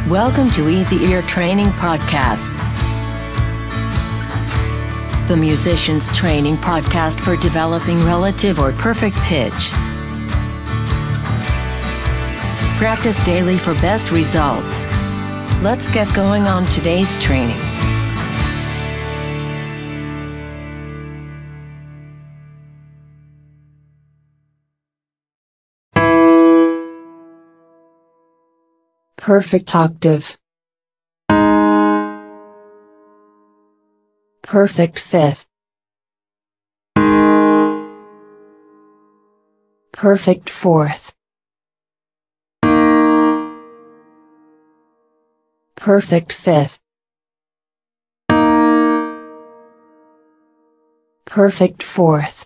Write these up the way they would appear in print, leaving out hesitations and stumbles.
Welcome to Easy Ear Training Podcast, the musician's training podcast for developing relative or perfect pitch. Practice daily for best results. Let's get going on today's training. Perfect octave. Perfect fifth. Perfect fourth. Perfect fifth. Perfect fourth.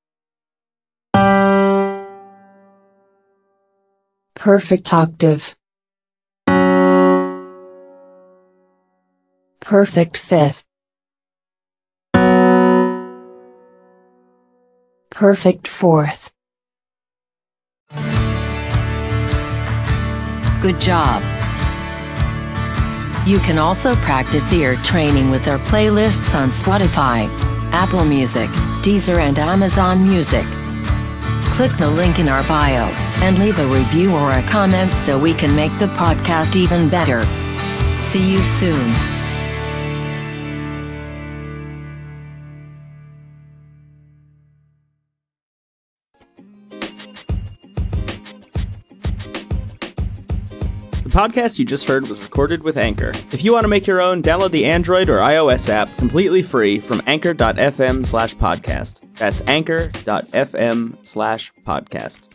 Perfect octave. Perfect fifth. Perfect fourth. Good job. You can also practice ear training with our playlists on Spotify, Apple Music, Deezer, and Amazon Music. Click the link in our bio and leave a review or a comment so we can make the podcast even better. See you soon. The podcast you just heard was recorded with Anchor. If you want to make your own, download the Android or iOS app completely free from anchor.fm/podcast. That's anchor.fm/podcast.